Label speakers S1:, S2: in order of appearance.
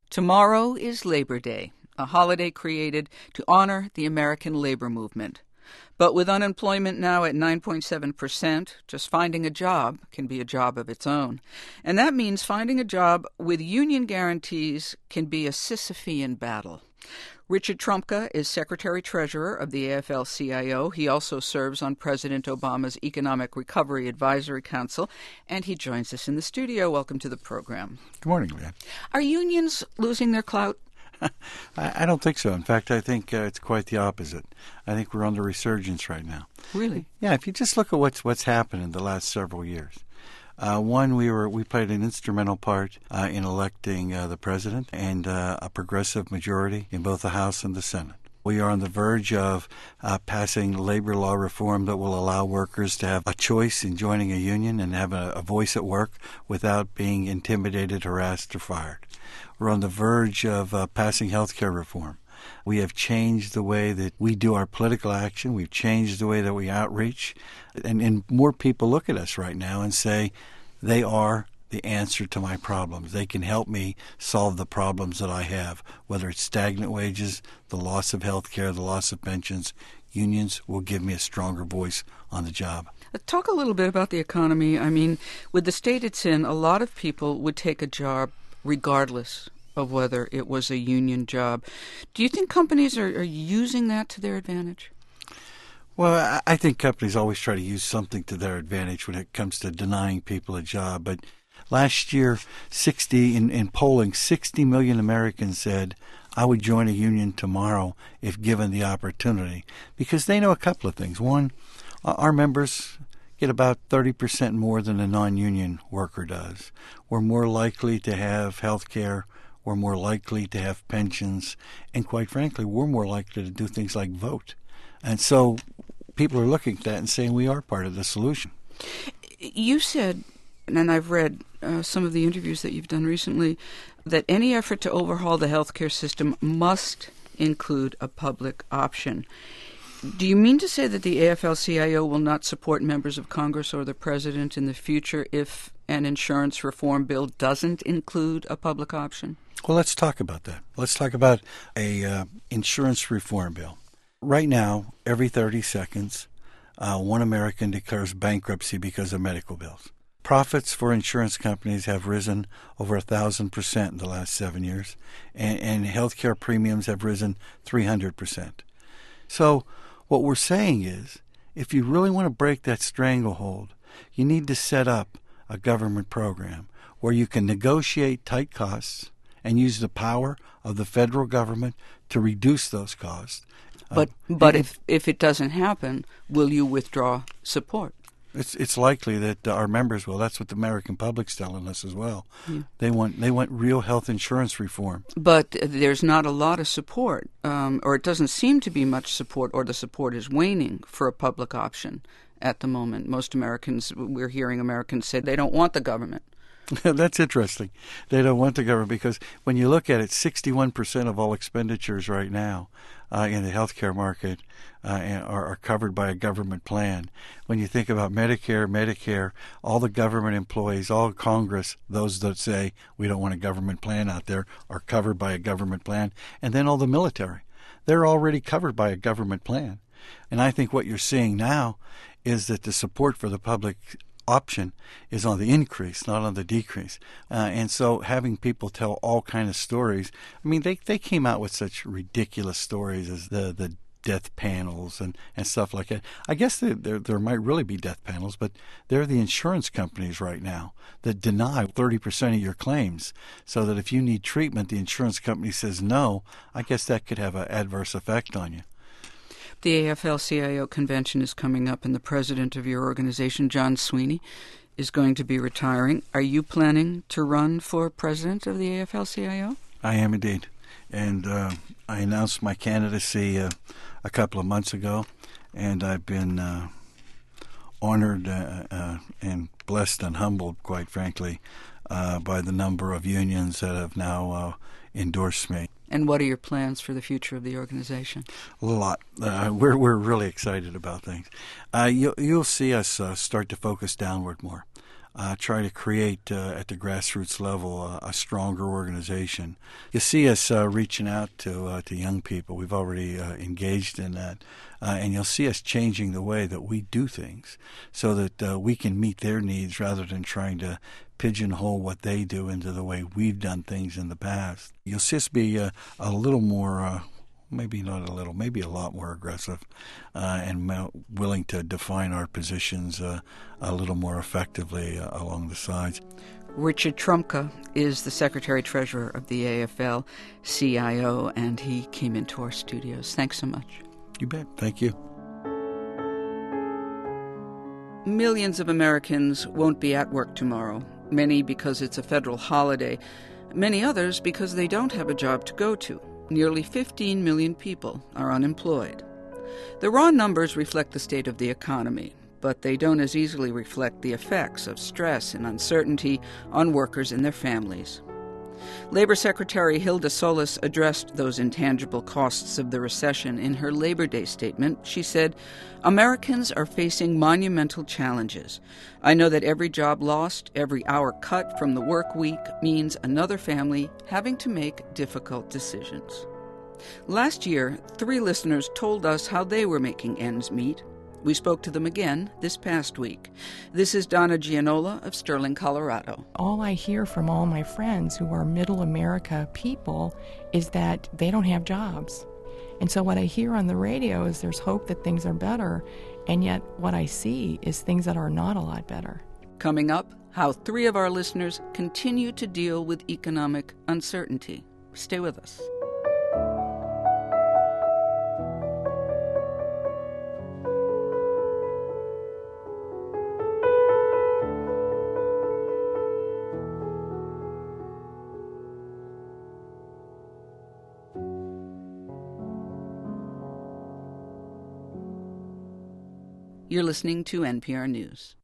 S1: Tomorrow is Labor Day, a holiday created to honor the American labor movement. But with unemployment now at 9.7%, just finding a job can be a job of its own. And that means finding a job with union guarantees can be a Sisyphean battle. Richard Trumka is Secretary-Treasurer of the AFL-CIO. He also serves on President Obama's Economic Recovery Advisory Council, and he joins us in the studio. Welcome to the program.
S2: Good morning, Leanne.
S1: Are unions losing their clout?
S2: I don't think so. In fact, I think it's quite the opposite. I think we're on the resurgence right now.
S1: Really?
S2: Yeah, if you just look at what's happened in the last several years. One, we played an instrumental part in electing the president and a progressive majority in both the House and the Senate. We are on the verge of passing labor law reform that will allow workers to have a choice in joining a union and have a voice at work without being intimidated, harassed, or fired. We're on the verge of passing health care reform. We have changed the way that we do our political action. We've changed the way that we outreach. And more people look at us right now and say they are the answer to my problems. They can help me solve the problems that I have, whether it's stagnant wages, the loss of health care, the loss of pensions. Unions will give me a stronger voice on the job.
S1: Talk a little bit about the economy. I mean, with the state it's in, a lot of people would take a job regardless of whether it was a union job. Do you think companies are using that to their advantage?
S2: Well, I think companies always try to use something to their advantage when it comes to denying people a job. But last year, in polling, 60 million Americans said, I would join a union tomorrow if given the opportunity, because they know a couple of things. One, our members get about 30% more than a non-union worker does. We're more likely to have health care. We're more likely to have pensions. And quite frankly, we're more likely to do things like vote. And so people are looking at that and saying we are part of the solution.
S1: You said, and I've read some of the interviews that you've done recently, that any effort to overhaul the healthcare system must include a public option. Do you mean to say that the AFL-CIO will not support members of Congress or the President in the future if an insurance reform bill doesn't include a public option?
S2: Well, let's talk about that. Let's talk about a insurance reform bill. Right now, every 30 seconds, one American declares bankruptcy because of medical bills. Profits for insurance companies have risen over 1,000% in the last 7 years, and healthcare premiums have risen 300%. So what we're saying is, if you really want to break that stranglehold, you need to set up a government program where you can negotiate tight costs and use the power of the federal government to reduce those costs.
S1: But if it doesn't happen, will you withdraw support?
S2: It's likely that our members will. That's what the American public's telling us as well. Yeah. They want real health insurance reform.
S1: But there's not a lot of support, or it doesn't seem to be much support, or the support is waning for a public option at the moment. Most Americans, we're hearing Americans say they don't want the government.
S2: That's interesting. They don't want the government because when you look at it, 61% of all expenditures right now in the healthcare market are covered by a government plan. When you think about Medicare, all the government employees, all Congress, those that say we don't want a government plan out there, are covered by a government plan. And then all the military, they're already covered by a government plan. And I think what you're seeing now is that the support for the public option is on the increase, not on the decrease. And so having people tell all kinds of stories, I mean, they came out with such ridiculous stories as the death panels and stuff like that. I guess there might really be death panels, but they're the insurance companies right now that deny 30% of your claims, so that if you need treatment, the insurance company says no. I guess that could have an adverse effect on you.
S1: The AFL-CIO convention is coming up, and the president of your organization, John Sweeney, is going to be retiring. Are you planning to run for president of the AFL-CIO?
S2: I am indeed. And I announced my candidacy a couple of months ago, and I've been honored and blessed and humbled, quite frankly, by the number of unions that have now endorsed me.
S1: And what are your plans for the future of the organization?
S2: A lot. We're really excited about things. You'll see us start to focus downward more. try to create at the grassroots level a stronger organization. You see us reaching out to young people. We've already engaged in that. And you'll see us changing the way that we do things so that we can meet their needs rather than trying to pigeonhole what they do into the way we've done things in the past. You'll see us be a little more, maybe not a little, maybe a lot more aggressive and willing to define our positions a little more effectively along the sides.
S1: Richard Trumka is the Secretary-Treasurer of the AFL-CIO, and he came into our studios. Thanks so much.
S2: You bet. Thank you.
S1: Millions of Americans won't be at work tomorrow, many because it's a federal holiday, many others because they don't have a job to go to. Nearly 15 million people are unemployed. The raw numbers reflect the state of the economy, but they don't as easily reflect the effects of stress and uncertainty on workers and their families. Labor Secretary Hilda Solis addressed those intangible costs of the recession in her Labor Day statement. She said, "Americans are facing monumental challenges. I know that every job lost, every hour cut from the work week means another family having to make difficult decisions." Last year, 3 listeners told us how they were making ends meet. We spoke to them again this past week. This is Donna Gianola of Sterling, Colorado.
S3: All I hear from all my friends who are middle America people is that they don't have jobs. And so what I hear on the radio is there's hope that things are better, and yet what I see is things that are not a lot better.
S1: Coming up, how 3 of our listeners continue to deal with economic uncertainty. Stay with us. You're listening to NPR News.